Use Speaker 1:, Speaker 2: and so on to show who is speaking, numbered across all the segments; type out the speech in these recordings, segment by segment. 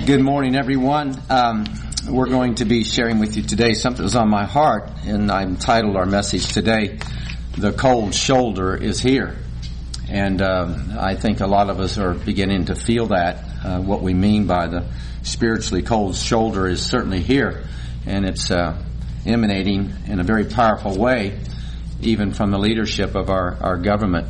Speaker 1: Good morning, everyone. We're going to be sharing with you today something that's on my heart, and I entitled our message today, "The Cold Shoulder is Here." And I think a lot of us are beginning to feel that. What we mean by the spiritually cold shoulder is certainly here, and it's emanating in a very powerful way, even from the leadership of our government.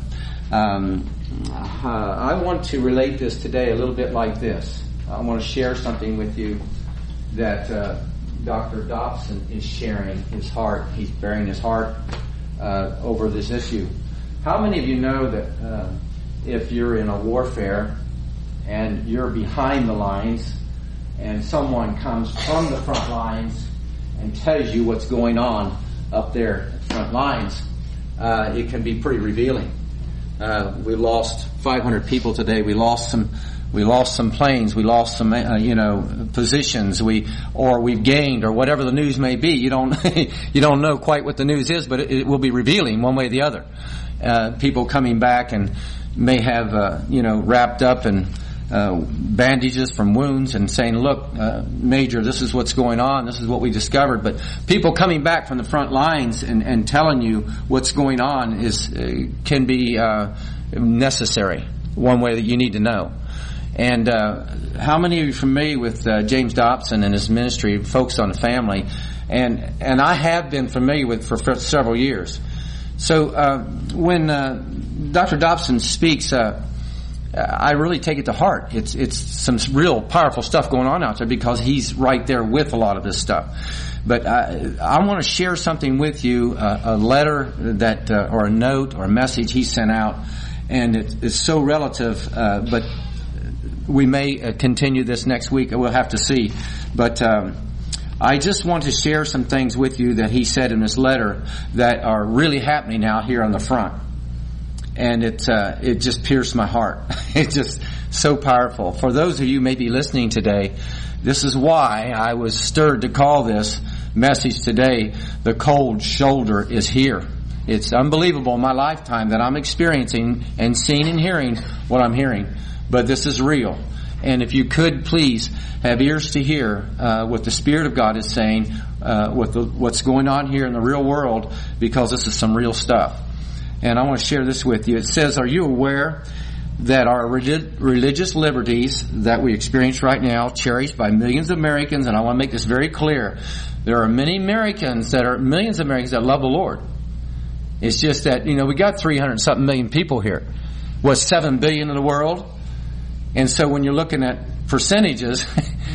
Speaker 1: I want to relate this today a little bit like this. I want to share something with you that Dr. Dobson is sharing his heart. He's bearing his heart over this issue. How many of you know that if you're in a warfare and you're behind the lines and someone comes from the front lines and tells you what's going on up there at the front lines, it can be pretty revealing. We lost 500 people today. We lost some planes. We lost some, positions. We've gained, or whatever the news may be. You don't know quite what the news is, but it will be revealing one way or the other. People coming back and may have, wrapped up in bandages from wounds and saying, "Look, Major, this is what's going on. This is what we discovered." But people coming back from the front lines and telling you what's going on can be necessary. One way that you need to know. And how many of you are familiar with James Dobson and his ministry, Focus on the Family? And I have been familiar with for several years. So when Dr. Dobson speaks, I really take it to heart. It's some real powerful stuff going on out there because he's right there with a lot of this stuff. But I want to share something with you, a letter that or a note or a message he sent out, and it's so relative. But we may continue this next week. We'll have to see. But I just want to share some things with you that he said in this letter that are really happening out here on the front. And it just pierced my heart. It's just so powerful. For those of you maybe listening today, this is why I was stirred to call this message today, "The Cold Shoulder is Here." It's unbelievable in my lifetime that I'm experiencing and seeing and hearing what I'm hearing. But this is real. And if you could please have ears to hear what the Spirit of God is saying, what's going on here in the real world, because this is some real stuff. And I want to share this with you. It says, "Are you aware that our religious liberties that we experience right now, cherished by millions of Americans," and I want to make this very clear, there are millions of Americans that love the Lord. It's just that, we got 300-something million people here. What's 7 billion in the world? And so when you're looking at percentages,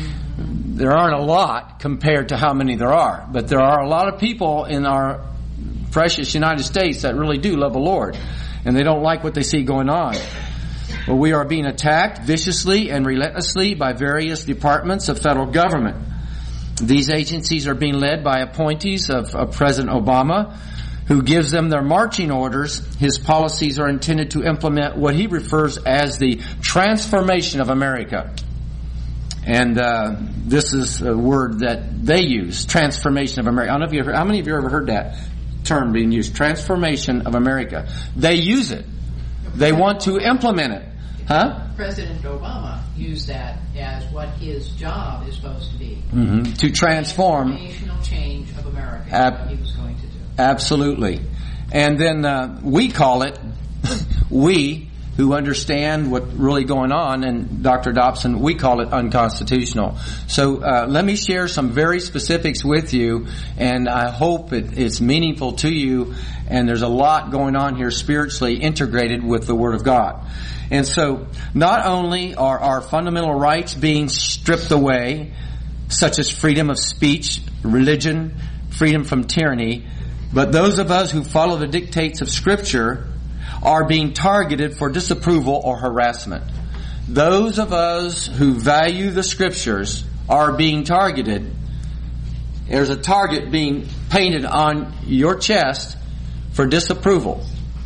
Speaker 1: there aren't a lot compared to how many there are. But there are a lot of people in our precious United States that really do love the Lord. And they don't like what they see going on. Well, we are being attacked viciously and relentlessly by various departments of federal government. These agencies are being led by appointees of President Obama, who gives them their marching orders. His policies are intended to implement what he refers as the transformation of America. And this is a word that they use, transformation of America. I don't know if how many of you ever heard that term being used, transformation of America? They use it. They want to implement it. Huh?
Speaker 2: President Obama used that as what his job is supposed to be.
Speaker 1: Mm-hmm. To transform.
Speaker 2: Transformational change of America is what he was going to do.
Speaker 1: Absolutely. And then we call it, we who understand what's really going on, and Dr. Dobson, we call it unconstitutional. So let me share some very specifics with you, and I hope it's meaningful to you, and there's a lot going on here spiritually integrated with the Word of God. And so not only are our fundamental rights being stripped away, such as freedom of speech, religion, freedom from tyranny, but those of us who follow the dictates of Scripture are being targeted for disapproval or harassment. Those of us who value the Scriptures are being targeted. There's a target being painted on your chest for disapproval.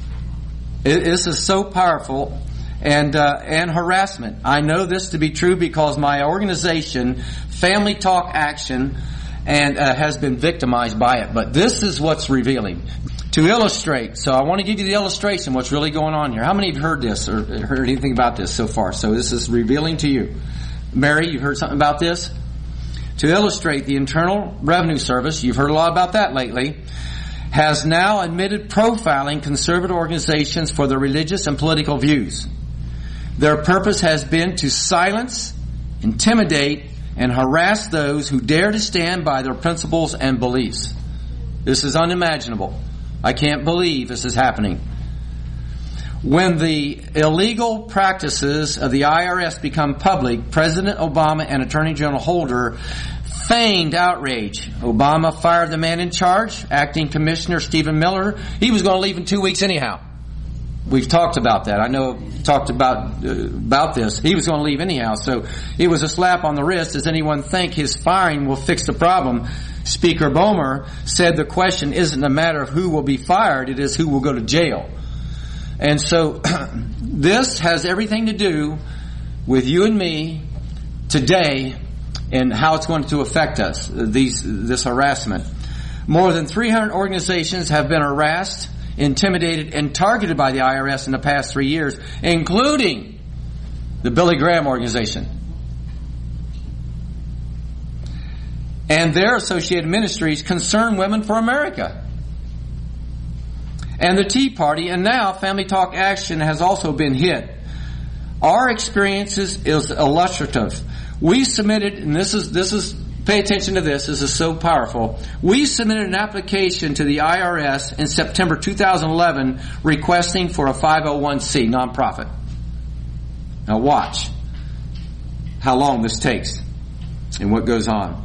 Speaker 1: This is so powerful. And harassment. I know this to be true because my organization, Family Talk Action, has been victimized by it. But this is what's revealing. To illustrate, so I want to give you the illustration, what's really going on here. How many have heard this or heard anything about this so far? So this is revealing to you. Mary, you heard something about this? To illustrate, the Internal Revenue Service, you've heard a lot about that lately, has now admitted profiling conservative organizations for their religious and political views. Their purpose has been to silence, intimidate, and harass those who dare to stand by their principles and beliefs. This is unimaginable. I can't believe this is happening. When the illegal practices of the IRS become public, President Obama and Attorney General Holder feigned outrage. Obama fired the man in charge, Acting Commissioner Stephen Miller. He was going to leave in 2 weeks anyhow. We've talked about that. I know talked about this. He was going to leave anyhow, so it was a slap on the wrist. Does anyone think his firing will fix the problem? Speaker Boehmer said the question isn't a matter of who will be fired, it is who will go to jail. And so this has everything to do with you and me today and how it's going to affect us, this harassment. More than 300 organizations have been harassed, intimidated, and targeted by the IRS in the past 3 years, including the Billy Graham organization and their associated ministries, Concerned Women for America, and the Tea Party, and now Family Talk Action has also been hit. Our experiences is illustrative. We submitted, and this is pay attention to this. This is so powerful. We submitted an application to the IRS in September 2011 requesting for a 501c nonprofit. Now watch how long this takes and what goes on.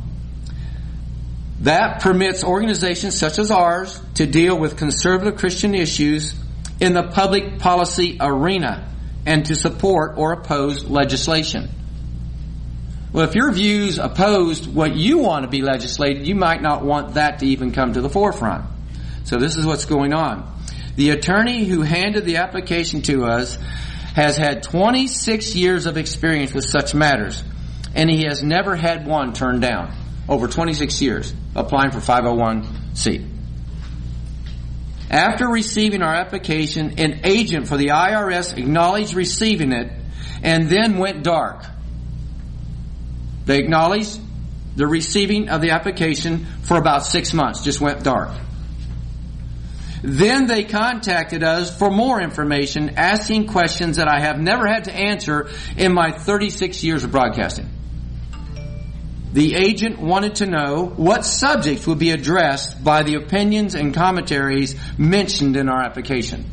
Speaker 1: That permits organizations such as ours to deal with conservative Christian issues in the public policy arena and to support or oppose legislation. Well, if your views opposed what you want to be legislated, you might not want that to even come to the forefront. So this is what's going on. The attorney who handed the application to us has had 26 years of experience with such matters, and he has never had one turned down. Over 26 years applying for 501c. After receiving our application, an agent for the IRS acknowledged receiving it and then went dark. They acknowledged the receiving of the application for about 6 months, just went dark. Then they contacted us for more information, asking questions that I have never had to answer in my 36 years of broadcasting. The agent wanted to know what subjects would be addressed by the opinions and commentaries mentioned in our application.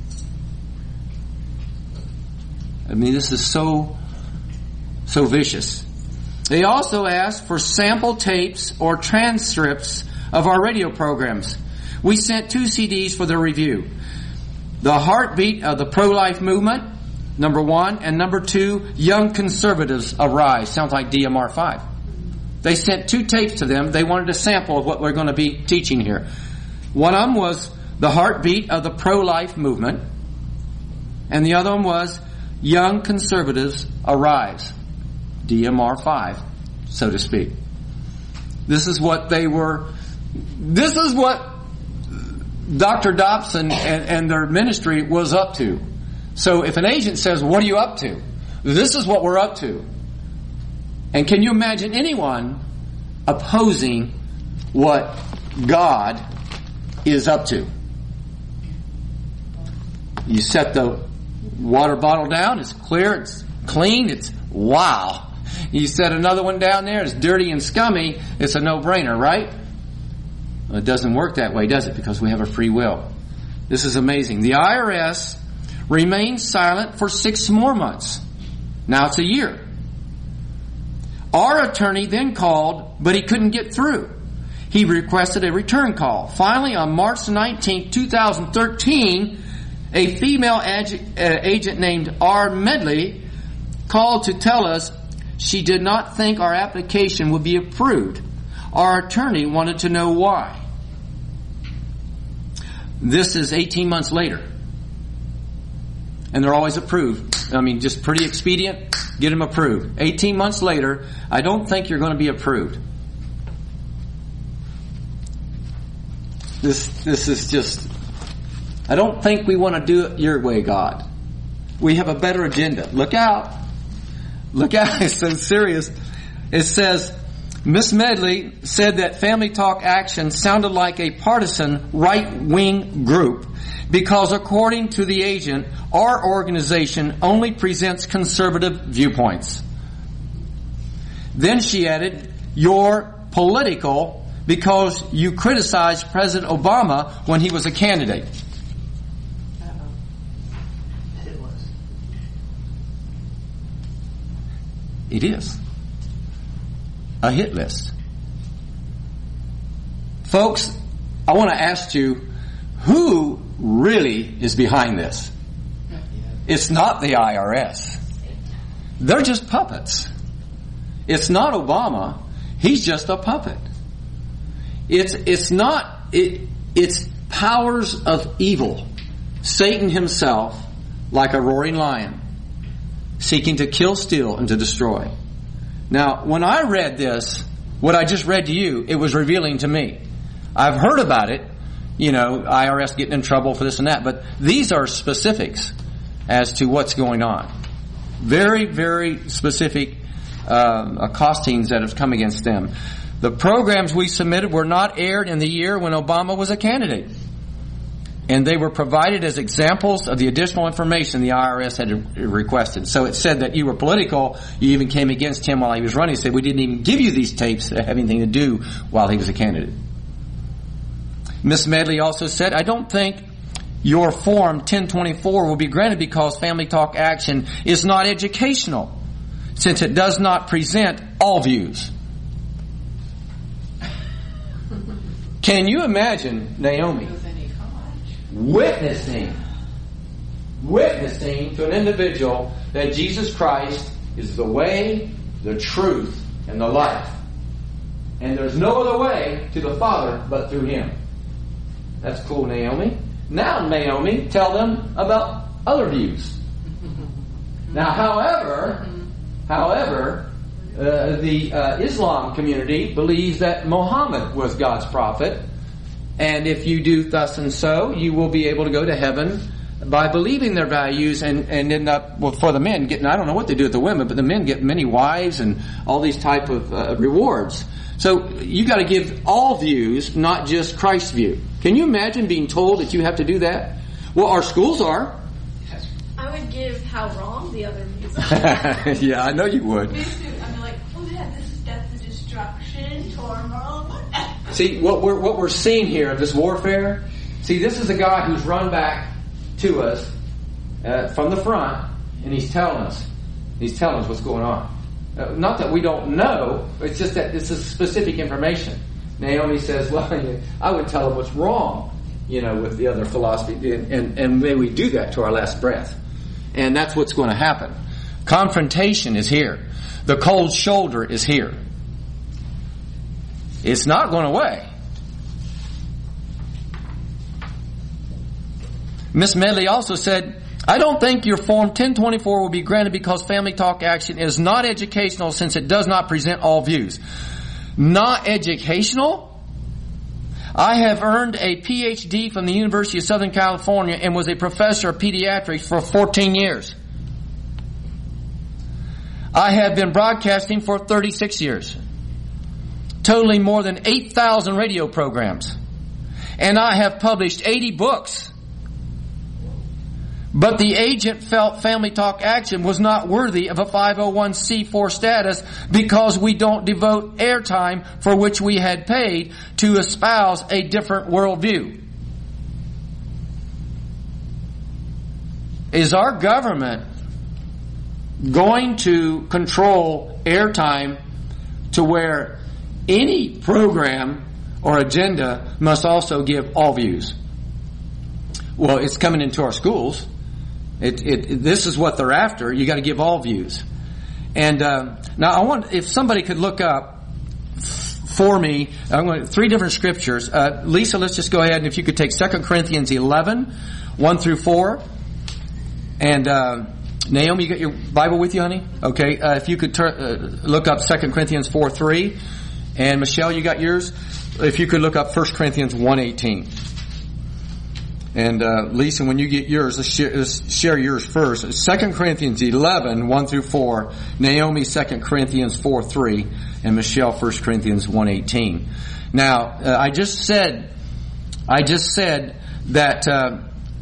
Speaker 1: I mean, this is so vicious. They also asked for sample tapes or transcripts of our radio programs. We sent 2 CDs for their review. The Heartbeat of the Pro-Life Movement, number 1, and number 2, Young Conservatives Arise. Sounds like DMR5. They sent 2 tapes to them. They wanted a sample of what we're going to be teaching here. One of them was The Heartbeat of the Pro-Life Movement, and the other one was Young Conservatives Arise. DMR5, so to speak. This is what Dr. Dobson and their ministry was up to. So if an agent says, what are you up to? This is what we're up to. And can you imagine anyone opposing what God is up to? You set the water bottle down, it's clear, it's clean, it's wow. You set another one down there, it's dirty and scummy, it's a no-brainer, right? Well, it doesn't work that way, does it? Because we have a free will. This is amazing. The IRS remained silent for 6 more months. Now it's a year. Our attorney then called, but he couldn't get through. He requested a return call. Finally, on March 19, 2013, a female agent named R. Medley called to tell us she did not think our application would be approved. Our attorney wanted to know why. This is 18 months later. And they're always approved. I mean, just pretty expedient, get them approved. 18 months later, I don't think you're going to be approved. This is just, I don't think we want to do it your way, God. We have a better agenda. Look out.
Speaker 3: look out, it's so serious. It says, Miss Medley said that Family Talk Action sounded like a partisan right-wing group because according to the agent, our organization only presents conservative viewpoints. Then she added, you're political because you criticized President Obama when he was a candidate. It is a hit list. Folks, I want to ask you, who really is behind this? It's not the IRS. They're just puppets. It's not Obama. He's just a puppet. It's powers of evil. Satan himself, like a roaring lion, seeking to kill, steal, and to destroy. Now, when I read this, what I just read to you, it was revealing to me. I've heard about it, IRS getting in trouble for this and that, but these are specifics as to what's going on. Very, very specific costings that have come against them. The programs we submitted were not aired in the year when Obama was a candidate. And they were provided as examples of the additional information the IRS had requested. So it said that you were political. You even came against him while he was running. It said we didn't even give you these tapes that have anything to do while he was a candidate. Miss Medley also said, I don't think your Form 1024 will be granted because Family Talk Action is not educational, since it does not present all views. Can you imagine Naomi witnessing to an individual that Jesus Christ is the way, the truth, and the life, and there's no other way to the Father but through Him? That's cool, Naomi. Now, Naomi, tell them about other views. Now, however, the Islam community believes that Muhammad was God's prophet, and if you do thus and so, you will be able to go to heaven by believing their values and end up, well, for the men, getting, I don't know what they do with the women, but the men get many wives and all these type of rewards. So you got to give all views, not just Christ's view. Can you imagine being told that you have to do that? Well, our schools are.
Speaker 4: I would give how wrong the other views are.
Speaker 3: Yeah, I know you would.
Speaker 4: Me too. I'd be like, oh yeah, this is death and destruction, turmoil.
Speaker 3: See, what we're seeing here, this warfare, see, this is a guy who's run back to us from the front, and he's telling us what's going on. Not that we don't know, it's just that this is specific information. Naomi says, well, I would tell them what's wrong, with the other philosophy, and may we do that to our last breath. And that's what's going to happen. Confrontation is here. The cold shoulder is here. It's not going away. Miss Medley also said, I don't think your Form 1024 will be granted because Family Talk Action is not educational since it does not present all views. Not educational? I have earned a PhD from the University of Southern California and was a professor of pediatrics for 14 years. I have been broadcasting for 36 years, totaling more than 8,000 radio programs. And I have published 80 books. But the agent felt Family Talk Action was not worthy of a 501c4 status because we don't devote airtime for which we had paid to espouse a different worldview. Is our government going to control airtime to where any program or agenda must also give all views? Well, it's coming into our schools. This is what they're after. You got to give all views. And now I want, if somebody could look up for me, I'm going to, 3 different scriptures. Lisa, let's just go ahead and if you could take 2 Corinthians 11, 1 through 4. And Naomi, you got your Bible with you, honey? Okay. If you could look up 2 Corinthians 4:3. And Michelle, you got yours? If you could look up 1 Corinthians 1:18. And Lisa, when you get yours, let's share yours first. 2 Corinthians 11, 1 through 4. Naomi, 2 Corinthians 4, 3. And Michelle, 1 Corinthians 1, 18. Now, I just said that...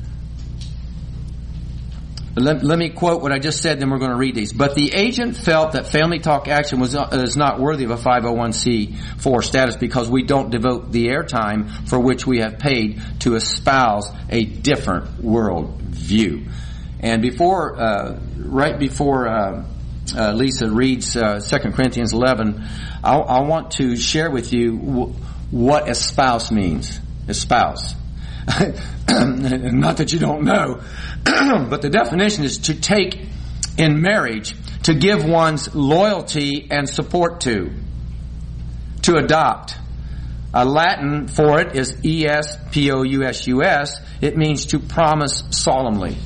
Speaker 3: Let me quote what I just said, then we're going to read these. But the agent felt that Family Talk Action is not worthy of a 501c4 status because we don't devote the airtime for which we have paid to espouse a different world view. And right before Lisa reads 2 Corinthians 11, I want to share with you what espouse means. Espouse. Not that you don't know, but the definition is to take in marriage, to give one's loyalty and support to adopt. Latin for it is espousus. It means to promise solemnly.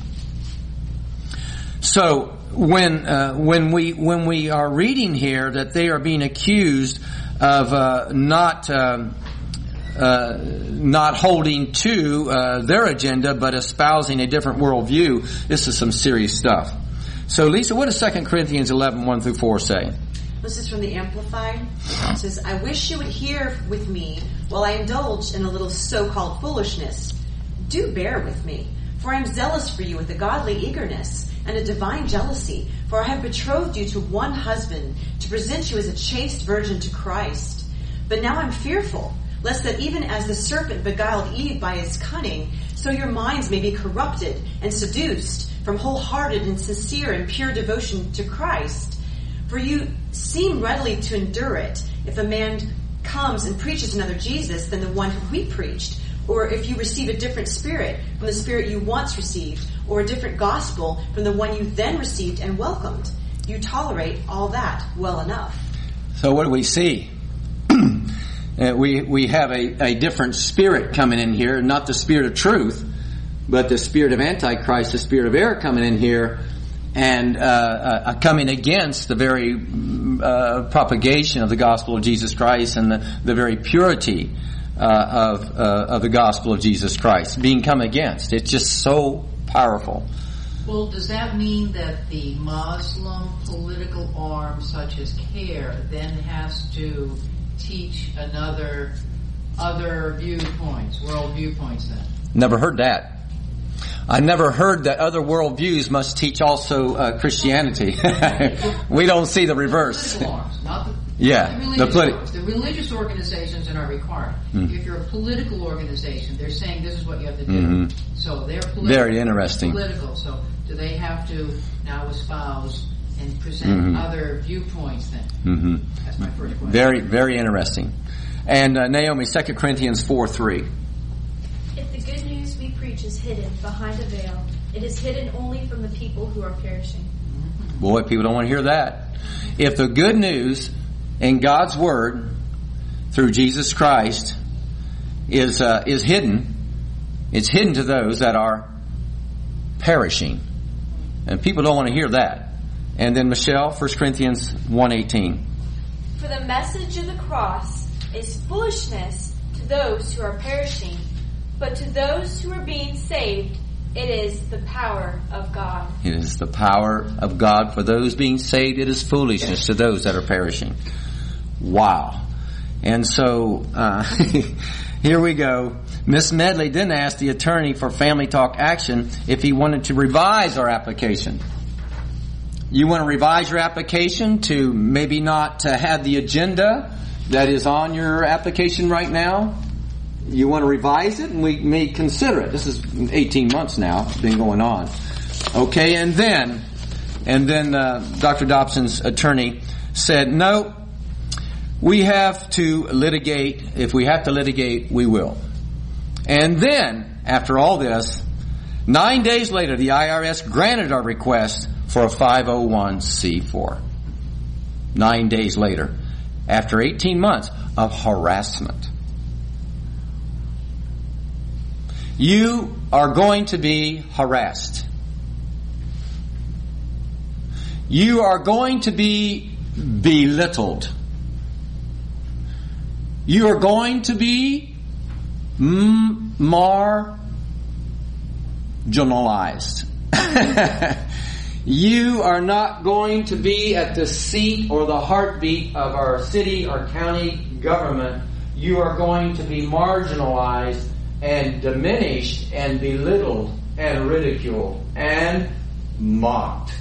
Speaker 3: So when we are reading here that they are being accused of not holding to their agenda, but espousing a different worldview, this is some serious stuff. So, Lisa, what does 2 Corinthians 11, 1 through 4 say?
Speaker 5: This is from the Amplified. It says, I wish you would hear with me while I indulge in a little so-called foolishness. Do bear with me, for I am zealous for you with a godly eagerness and a divine jealousy, for I have betrothed you to one husband to present you as a chaste virgin to Christ. But now I'm fearful, lest that even as the serpent beguiled Eve by his cunning, so your minds may be corrupted and seduced from wholehearted and sincere and pure devotion to Christ. For you seem readily to endure it if a man comes and preaches another Jesus than the one who we preached, or if you receive a different spirit from the spirit you once received, or a different gospel from the one you then received and welcomed. You tolerate all that well enough.
Speaker 3: So what do we see? We have a different spirit coming in here, not the spirit of truth, but the spirit of Antichrist, the spirit of error coming in here, and coming against the very propagation of the gospel of Jesus Christ and the very purity of the gospel of Jesus Christ being come against. It's just so powerful.
Speaker 2: Well, does that mean that the Muslim political arm, such as CARE, then has to teach other viewpoints, world viewpoints then?
Speaker 3: Never heard that. I never heard that other worldviews must teach also Christianity. We don't see the reverse.
Speaker 2: Political arms, not the
Speaker 3: the
Speaker 2: religious organizations are not required. Mm-hmm. If you're a political organization, they're saying this is what you have to do.
Speaker 3: Mm-hmm.
Speaker 2: So they're political.
Speaker 3: Very interesting.
Speaker 2: Political. So do they have to now espouse and present other viewpoints then?
Speaker 3: Mm-hmm.
Speaker 2: That's my first question.
Speaker 3: Very, very interesting. And Naomi, 2 Corinthians 4:3.
Speaker 4: If the good news we preach is hidden behind a veil, it is hidden only from the people who are perishing.
Speaker 3: Boy, people don't want to hear that. If the good news in God's Word through Jesus Christ is hidden, it's hidden to those that are perishing. And people don't want to hear that. And then Michelle, 1 Corinthians 1:18.
Speaker 4: For the message of the cross is foolishness to those who are perishing, but to those who are being saved, it is the power of God.
Speaker 3: It is the power of God. For those being saved, it is foolishness to those that are perishing. Wow. And so, here we go. Miss Medley then asked the attorney for Family Talk Action if he wanted to revise our application. You want to revise your application to maybe not have the agenda that is on your application right now? You want to revise it, and we may consider it. This is 18 months now. It's been going on. Okay, and then Dr. Dobson's attorney said, no, we have to litigate. If we have to litigate, we will. And then, after all this, 9 days later, the IRS granted our request for a 501c4. 9 days later, after 18 months of harassment. You are going to be harassed. You are going to be belittled. You are going to be marginalized. You are not going to be at the seat or the heartbeat of our city or county government. You are going to be marginalized and diminished and belittled and ridiculed and mocked.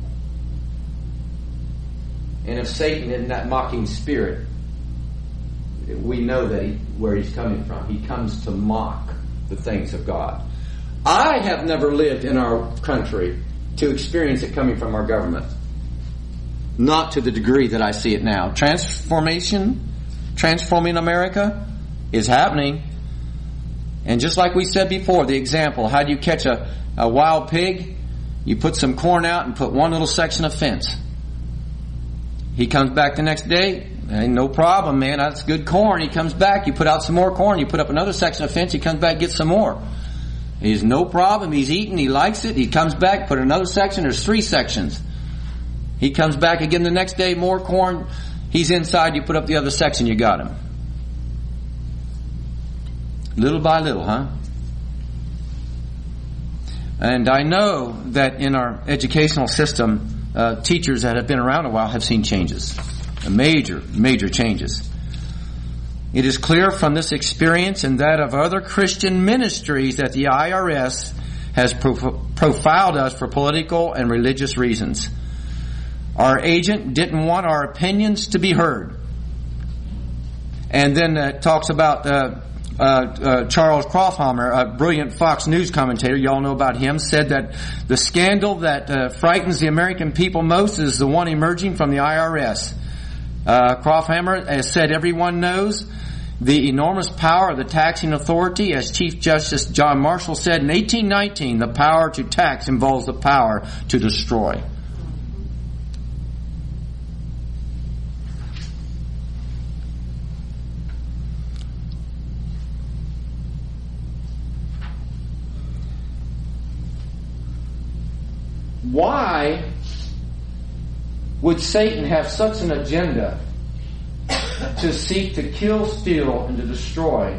Speaker 3: And if Satan in that mocking spirit, we know that where he's coming from. He comes to mock the things of God. I have never lived in our country to experience it coming from our government. Not to the degree that I see it now. Transforming America is happening. And just like we said before, the example, how do you catch a wild pig? You put some corn out and put one little section of fence. He comes back the next day, ain't no problem, man, that's good corn. He comes back, you put out some more corn, you put up another section of fence, he comes back, gets some more. He's no problem, he's eating, he likes it, he comes back, put another section, there's 3 sections. He comes back again the next day, more corn, he's inside, you put up the other section, you got him. Little by little, huh? And I know that in our educational system, teachers that have been around a while have seen changes. Major changes. It is clear from this experience and that of other Christian ministries that the IRS has profiled us for political and religious reasons. Our agent didn't want our opinions to be heard. And then it talks about Charles Krauthammer, a brilliant Fox News commentator, y'all know about him, said that the scandal that frightens the American people most is the one emerging from the IRS. Krauthammer has said everyone knows the enormous power of the taxing authority. As Chief Justice John Marshall said in 1819, the power to tax involves the power to destroy. Why would Satan have such an agenda to seek to kill, steal, and to destroy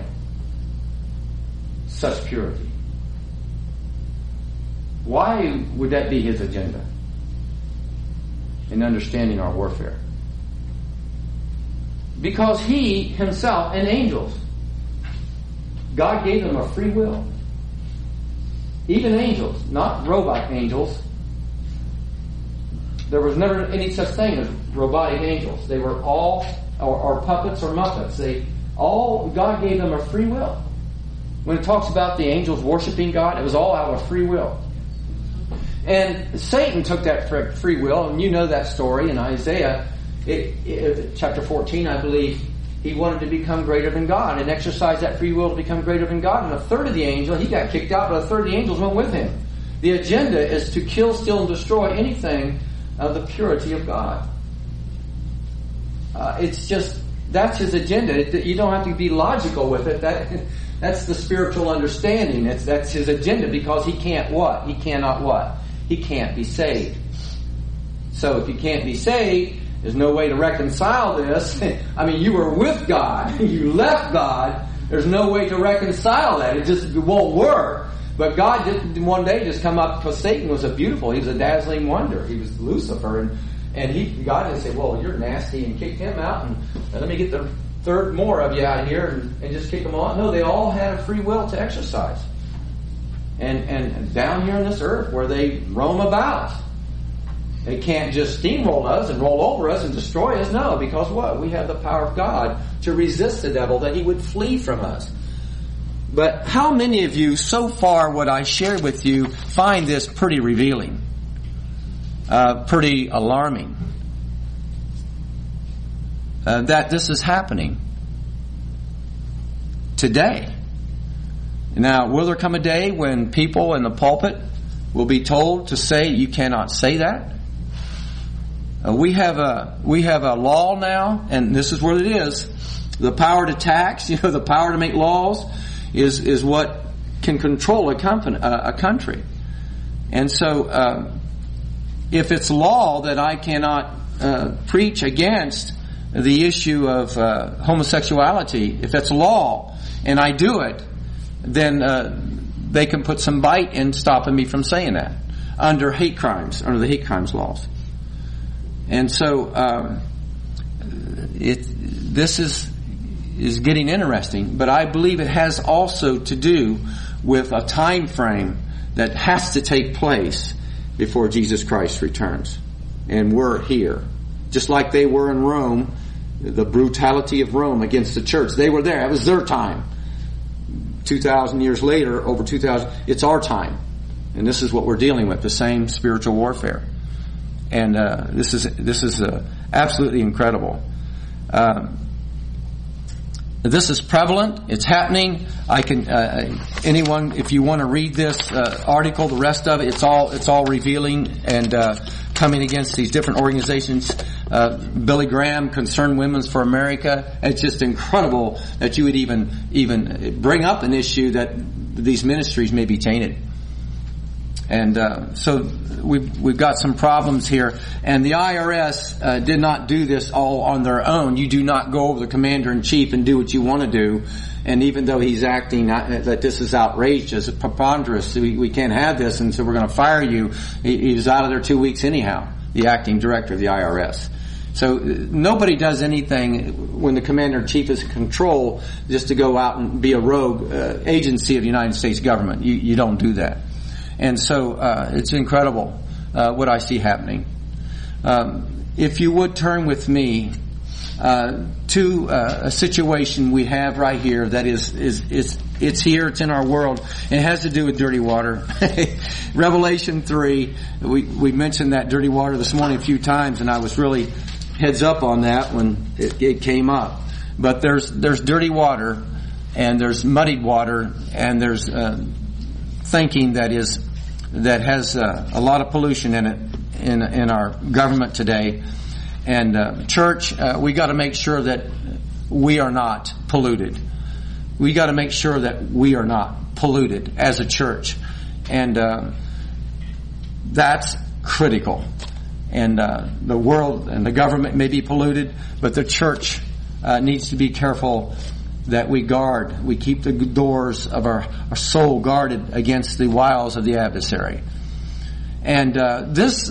Speaker 3: such purity? Why would that be his agenda in understanding our warfare? Because he himself and angels, God gave them a free will. Even angels, not robot angels. There was never any such thing as robotic angels. They were all, or puppets or muppets. God gave them a free will. When it talks about the angels worshiping God, it was all out of free will. And Satan took that free will, and you know that story in Isaiah, chapter 14, I believe. He wanted to become greater than God and exercise that free will to become greater than God. And a third of the angels, he got kicked out, but a third of the angels went with him. The agenda is to kill, steal, and destroy anything of the purity of God. That's his agenda. You don't have to be logical with it. That's the spiritual understanding. That's his agenda, because he can't what? He cannot what? He can't be saved. So if you can't be saved, there's no way to reconcile this. I mean, you were with God. You left God. There's no way to reconcile that. It won't work. But God didn't one day just come up, because Satan was he was a dazzling wonder. He was Lucifer, and God didn't say, well, you're nasty, and kicked him out, and let me get the third more of you out of here and just kick them all. No, they all had a free will to exercise. And down here on this earth where they roam about. They can't just steamroll us and roll over us and destroy us. No, because what? We have the power of God to resist the devil, that he would flee from us. But how many of you, so far what I shared with you, find this pretty revealing? Pretty alarming? That this is happening today. Now, will there come a day when people in the pulpit will be told to say, you cannot say that? We have a law now, and this is what it is. The power to tax, the power to make laws is what can control a country. And so, if it's law that I cannot preach against the issue of homosexuality, if it's law and I do it, then they can put some bite in stopping me from saying that under the hate crimes laws. And so this is getting interesting, but I believe it has also to do with a time frame that has to take place before Jesus Christ returns. And we're here. Just like they were in Rome, the brutality of Rome against the church. They were there. It was their time. 2,000 years later, over 2,000, it's our time. And this is what we're dealing with, the same spiritual warfare. And this is absolutely incredible. This is prevalent. It's happening. I can anyone, if you want to read this article, the rest of it, it's all revealing and coming against these different organizations. Billy Graham, Concerned Women's for America. It's just incredible that you would even bring up an issue that these ministries may be tainted. And so we've got some problems here. And the IRS did not do this all on their own. You do not go over the commander-in-chief and do what you want to do. And even though he's acting that this is outrageous, preposterous, we can't have this, and so we're going to fire you. He was out of there 2 weeks anyhow, the acting director of the IRS. So nobody does anything when the commander-in-chief is in control just to go out and be a rogue agency of the United States government. You don't do that. And so it's incredible what I see happening. If you would turn with me to a situation we have right here that it's here, it's in our world. It has to do with dirty water. Revelation 3, we mentioned that dirty water this morning a few times, and I was really heads up on that when it came up. But there's dirty water, and there's muddied water, and there's thinking that has a lot of pollution in it in our government today. And church, we got to make sure that we are not polluted. We got to make sure that we are not polluted as a church, and that's critical. And the world and the government may be polluted, but the church needs to be careful that we keep the doors of our soul guarded against the wiles of the adversary. And this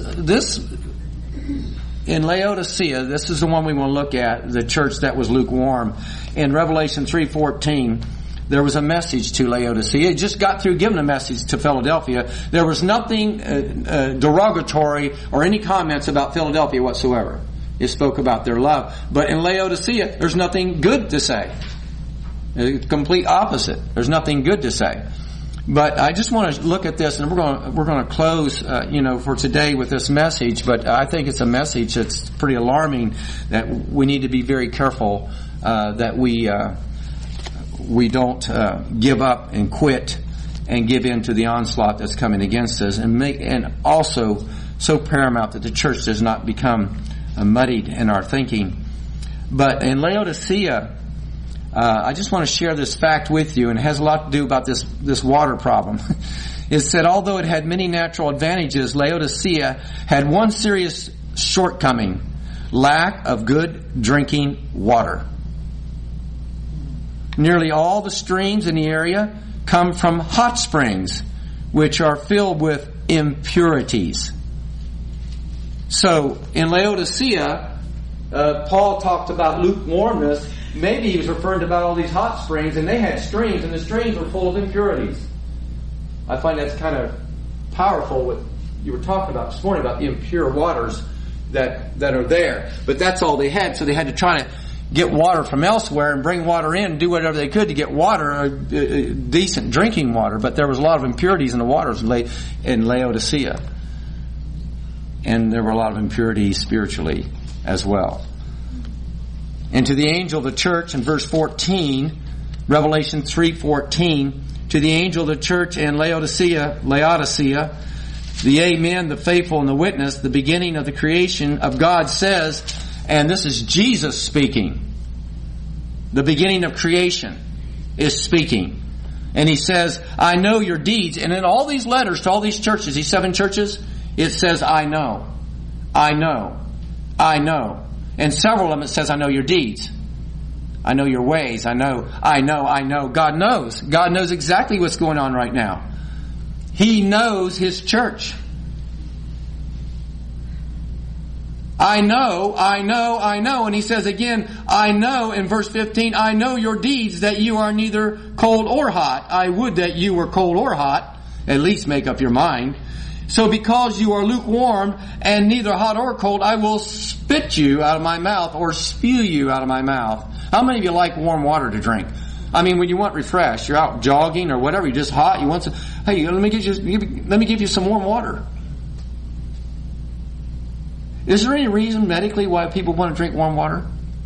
Speaker 3: in Laodicea, this is the one we want to look at, the church that was lukewarm. In Revelation 3:14, there was a message to Laodicea. It just got through giving a message to Philadelphia. There was nothing derogatory or any comments about Philadelphia whatsoever. It spoke about their love. But in Laodicea, there's nothing good to say. The complete opposite. There's nothing good to say. But I just want to look at this, and we're going to close, for today with this message. But I think it's a message that's pretty alarming, that we need to be very careful that we don't give up and quit and give in to the onslaught that's coming against us, and also so paramount that the church does not become muddied in our thinking. But in Laodicea, I just want to share this fact with you, and it has a lot to do about this water problem. It said, although it had many natural advantages, Laodicea had one serious shortcoming: lack of good drinking water. Nearly all the streams in the area come from hot springs, which are filled with impurities. So, in Laodicea, Paul talked about lukewarmness. Maybe he was referring to about all these hot springs, and they had streams, and the streams were full of impurities. I find that's kind of powerful, what you were talking about this morning, about the impure waters that are there. But that's all they had, so they had to try to get water from elsewhere and bring water in and do whatever they could to get water, decent drinking water. But there was a lot of impurities in the waters in Laodicea. And there were a lot of impurities spiritually as well. And to the angel of the church in verse 14, Revelation 3:14, to the angel of the church in Laodicea, the Amen, the faithful and the witness, the beginning of the creation of God says, and this is Jesus speaking, the beginning of creation is speaking. And he says, I know your deeds. And in all these letters to all these churches, these 7 churches, it says, I know, I know, I know. And several of them it says, I know your deeds. I know your ways. I know. God knows. God knows exactly what's going on right now. He knows His church. I know. And He says again, I know in verse 15, I know your deeds, that you are neither cold or hot. I would that you were cold or hot. At least make up your mind. So because you are lukewarm and neither hot or cold, I will spit you out of my mouth, or spew you out of my mouth. How many of you like warm water to drink? I mean, when you want refreshed, you're out jogging or whatever, you're just hot, you want some, hey, let me give you some warm water. Is there any reason medically why people want to drink warm water?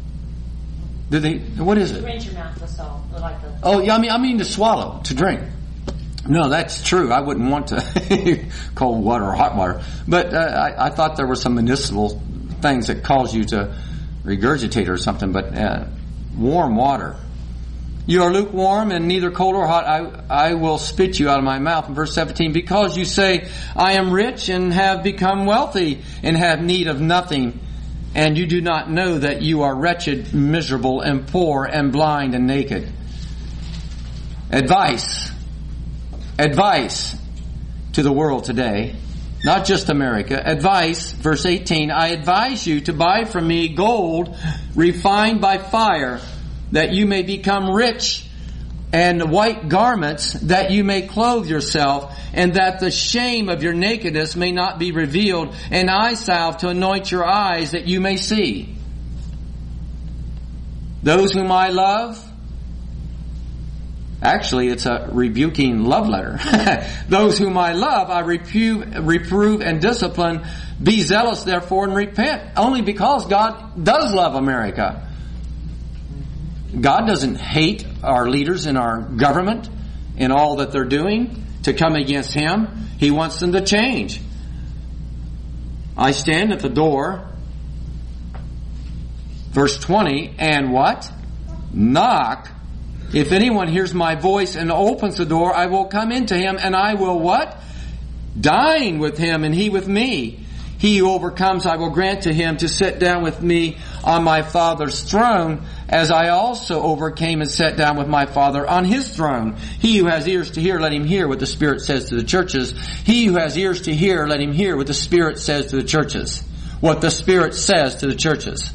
Speaker 3: What is it?
Speaker 4: Rinse your mouth with salt.
Speaker 3: Oh, yeah, I mean to swallow, to drink. No, that's true. I wouldn't want to cold water or hot water. But I thought there were some medicinal things that cause you to regurgitate or something. But warm water. You are lukewarm and neither cold or hot. I will spit you out of my mouth. In verse 17, because you say, I am rich and have become wealthy and have need of nothing, and you do not know that you are wretched, miserable, and poor, and blind, and naked. Advice to the world today, not just America. Advice, verse 18, I advise you to buy from me gold refined by fire, that you may become rich, and white garments, that you may clothe yourself, and that the shame of your nakedness may not be revealed, and eye salve to anoint your eyes, that you may see. Those whom I love, actually, it's a rebuking love letter. Those whom I love, I reprove and discipline. Be zealous, therefore, and repent. Only because God does love America. God doesn't hate our leaders in our government and all that they're doing to come against Him. He wants them to change. I stand at the door, verse 20, and what? Knock. If anyone hears my voice and opens the door, I will come into him, and I will what? Dine with him, and he with me. He who overcomes, I will grant to him to sit down with me on my Father's throne, as I also overcame and sat down with my Father on His throne. He who has ears to hear, let him hear what the Spirit says to the churches. He who has ears to hear, let him hear what the Spirit says to the churches. What the Spirit says to the churches.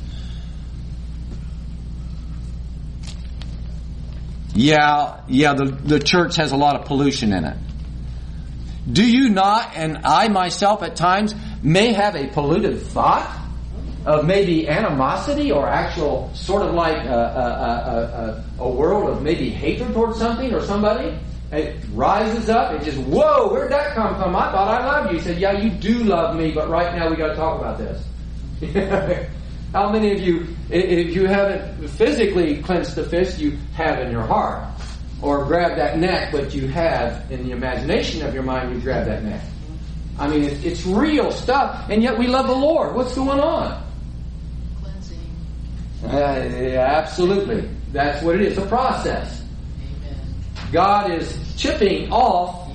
Speaker 3: Yeah, the church has a lot of pollution in it. Do you not, and I myself at times, may have a polluted thought of maybe animosity or actual sort of like a world of maybe hatred towards something or somebody? It rises up and just, whoa, where'd that come from? I thought I loved you. He said, yeah, you do love me, but right now we got to talk about this. How many of you, if you haven't physically clenched the fist, you have in your heart? Or grab that neck, but you have in the imagination of your mind, you grab that neck. I mean, it's real stuff, and yet we love the Lord. What's going on?
Speaker 2: Cleansing.
Speaker 3: Yeah, absolutely. That's what it is, a process.
Speaker 2: Amen.
Speaker 3: God is chipping off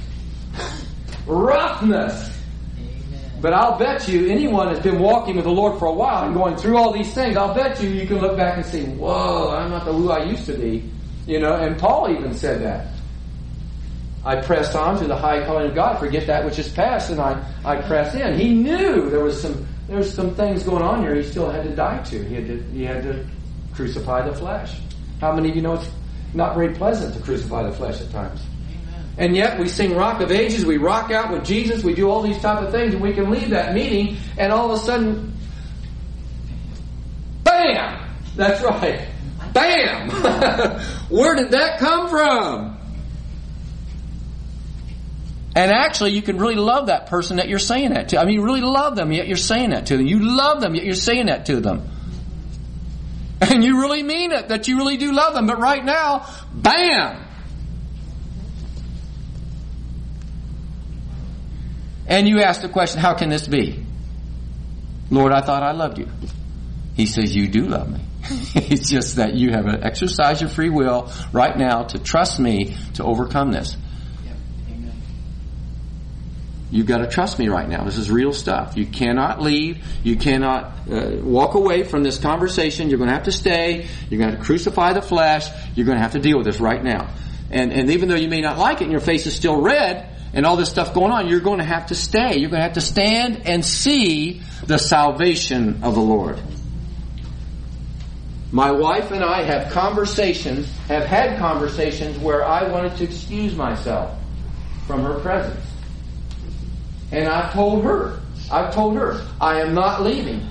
Speaker 3: roughness. But I'll bet you anyone has been walking with the Lord for a while and going through all these things, I'll bet you can look back and say, whoa, I'm not who I used to be. You know, and Paul even said that. I pressed on to the high calling of God, forget that which is past, and I press in. He knew there was some things going on here he still had to die to. He had to crucify the flesh. How many of you know it's not very pleasant to crucify the flesh at times? Amen. And yet we sing Rock of Ages, we rock out with Jesus, we do all these type of things, and we can leave that meeting, and all of a sudden, bam! That's right. Bam! Where did that come from? And actually, you can really love that person that you're saying that to. I mean, you really love them, yet you're saying that to them. You love them, yet you're saying that to them. And you really mean it, that you really do love them. But right now, bam! And you ask the question, how can this be? Lord, I thought I loved you. He says, you do love me. It's just that you have to exercise your free will right now to trust me to overcome this.
Speaker 2: Yep. Amen.
Speaker 3: You've got to trust me right now. This is real stuff. You cannot leave. You cannot walk away from this conversation. You're going to have to stay. You're going to have to crucify the flesh. You're going to have to deal with this right now. And even though you may not like it and your face is still red and all this stuff going on, you're going to have to stay. You're going to have to stand and see the salvation of the Lord. My wife and I have had conversations where I wanted to excuse myself from her presence. And I've told her, I am not leaving.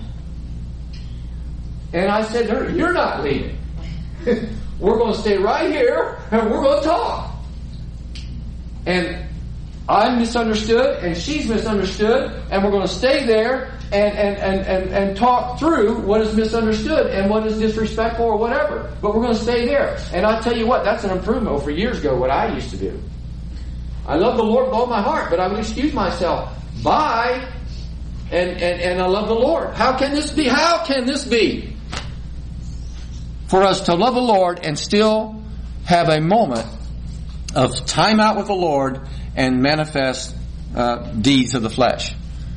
Speaker 3: And I said to her, you're not leaving. We're going to stay right here and we're going to talk. And I'm misunderstood and she's misunderstood and we're going to stay there and talk through what is misunderstood and what is disrespectful or whatever. But we're going to stay there. And I'll tell you what, that's an improvement over years ago what I used to do. I love the Lord with all my heart, but I would excuse myself. Bye. And I love the Lord. How can this be? How can this be? For us to love the Lord and still have a moment of time out with the Lord and manifest deeds of the flesh.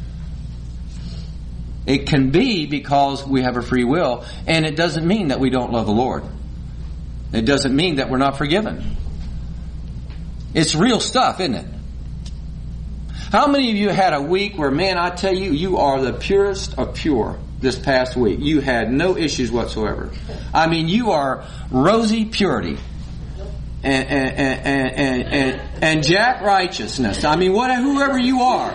Speaker 3: It can be because we have a free will, and it doesn't mean that we don't love the Lord. It doesn't mean that we're not forgiven. It's real stuff, isn't it? How many of you had a week where, man, I tell you, you are the purest of pure this past week? You had no issues whatsoever. I mean, you are rosy purity and Jack righteousness. I mean, whoever you are.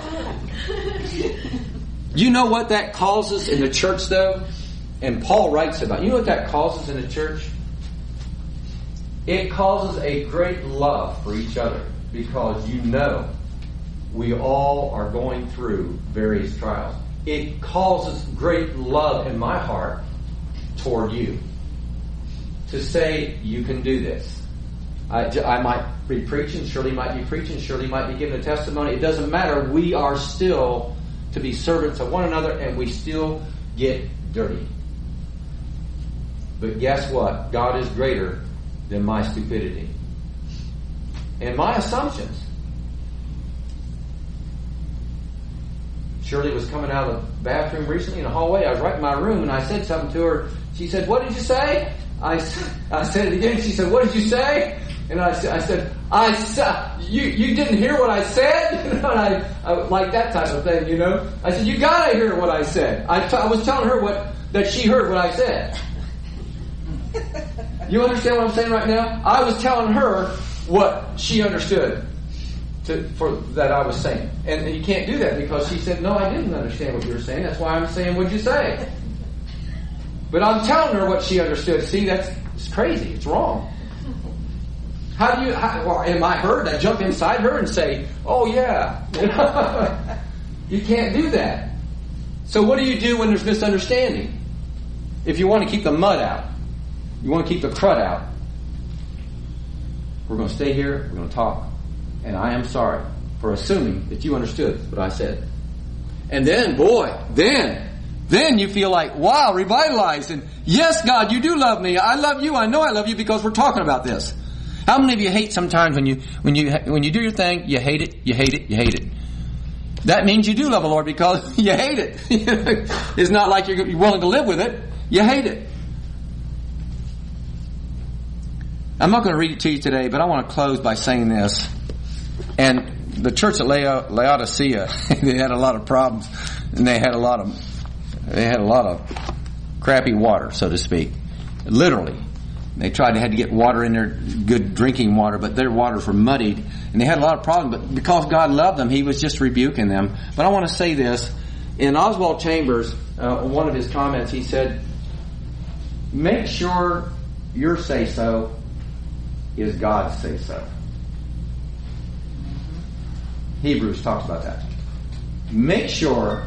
Speaker 3: You know what that causes in the church, though? And Paul writes about it. You know what that causes in the church? It causes a great love for each other because you know we all are going through various trials. It causes great love in my heart toward you to say you can do this. I might be preaching, Shirley might be preaching, Shirley might be giving a testimony. It doesn't matter. We are still to be servants of one another and we still get dirty. But guess what? God is greater than my stupidity and my assumptions. Shirley was coming out of the bathroom recently in the hallway. I was right in my room and I said something to her. She said, "What did you say?" I said it again. She said, "What did you say?" And I said, you didn't hear what I said? You know, and I like that type of thing, you know. I said, you gotta hear what I said. I was telling her that she heard what I said. You understand what I'm saying right now? I was telling her what she understood that I was saying. And you can't do that because she said, "No, I didn't understand what you were saying. That's why I'm saying what'd you say." But I'm telling her what she understood. See, it's crazy. It's wrong. Am I her to jump inside her and say, "Oh yeah"? You can't do that. So what do you do when there's misunderstanding? If you want to keep the mud out, you want to keep the crud out, we're going to stay here, we're going to talk, and I am sorry for assuming that you understood what I said. And then, then you feel like, wow, revitalized, and yes, God, you do love me. I love you. I know I love you because we're talking about this. How many of you hate sometimes when you do your thing, you hate it, you hate it, you hate it? That means you do love the Lord because you hate it. It's not like you're willing to live with it. You hate it. I'm not going to read it to you today, but I want to close by saying this. And the church at Laodicea, they had a lot of problems, and they had a lot of crappy water, so to speak. Literally. They had to get water in there, good drinking water, but their waters were muddied, and they had a lot of problems. But because God loved them, He was just rebuking them. But I want to say this. In Oswald Chambers, one of his comments, he said, "Make sure your say-so is God's say-so." Hebrews talks about that. Make sure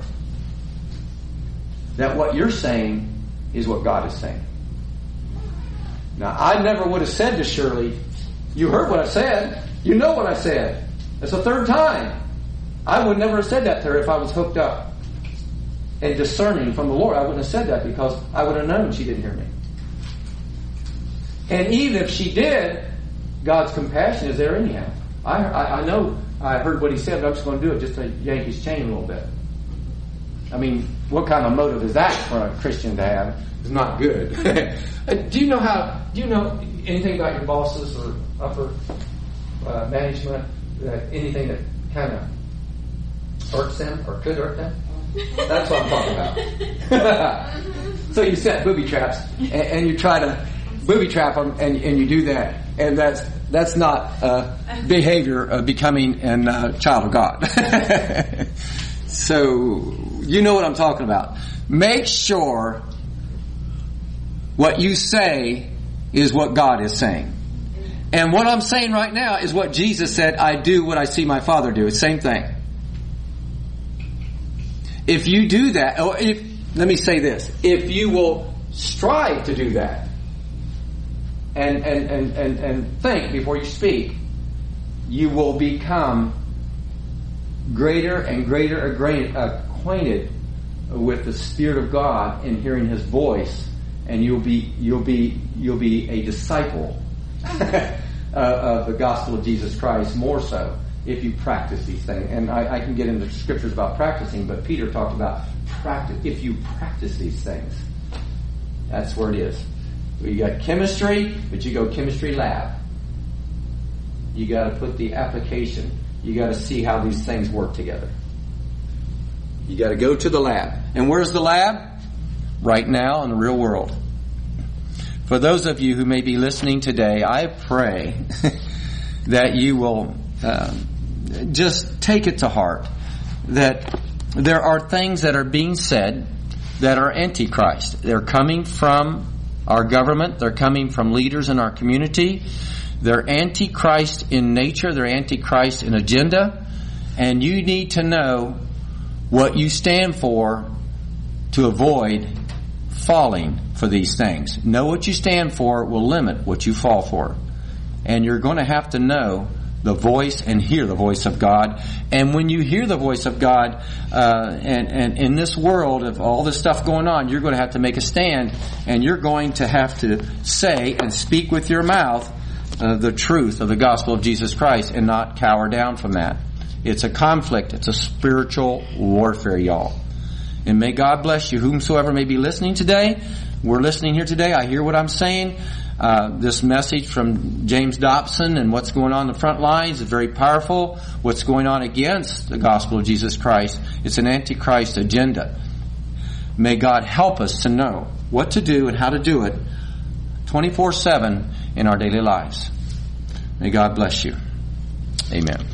Speaker 3: that what you're saying is what God is saying. Now, I never would have said to Shirley, "You heard what I said. You know what I said." That's the third time. I would never have said that to her if I was hooked up and discerning from the Lord. I wouldn't have said that because I would have known she didn't hear me. And even if she did, God's compassion is there anyhow.
Speaker 1: I know I heard what he said, but I'm just going to do it just to yank his chain a little bit. I mean, what kind of motive is that for a Christian to have? It's not good. Do you know anything about your bosses or upper management? Anything that kind of hurts them or could hurt them? That's what I'm talking about. So you set booby traps and you try to booby trap them and you do that. And that's not behavior of becoming a child of God. So you know what I'm talking about. Make sure what you say is what God is saying. And what I'm saying right now is what Jesus said, I do what I see my Father do. It's the same thing. If you do that, or let me say this, if you will strive to do that and think before you speak, you will become greater and greater acquainted with the Spirit of God in hearing His voice, and you'll be a disciple of the gospel of Jesus Christ more so if you practice these things. And I can get into scriptures about practicing, but Peter talked about practice. If you practice these things, that's where it is. You got chemistry, but you go chemistry lab. You got to put the application. You got to see how these things work together. You got to go to the lab. And where's the lab? Right now in the real world. For those of you who may be listening today, I pray that you will just take it to heart that there are things that are being said that are antichrist. They're coming from our government. They're coming from leaders in our community. They're antichrist in nature. They're antichrist in agenda. And you need to know what you stand for to avoid falling for these things. Know what you stand for will limit what you fall for. And you're going to have to know the voice and hear the voice of God. And when you hear the voice of God, and in this world of all this stuff going on, you're going to have to make a stand, and you're going to have to say and speak with your mouth the truth of the gospel of Jesus Christ and not cower down from that. It's a conflict. It's a spiritual warfare, y'all. And may God bless you, whomsoever may be listening today. We're listening here today. I hear what I'm saying. This message from James Dobson and what's going on in the front lines is very powerful. What's going on against the gospel of Jesus Christ, it's an antichrist agenda. May God help us to know what to do and how to do it 24/7 in our daily lives. May God bless you. Amen.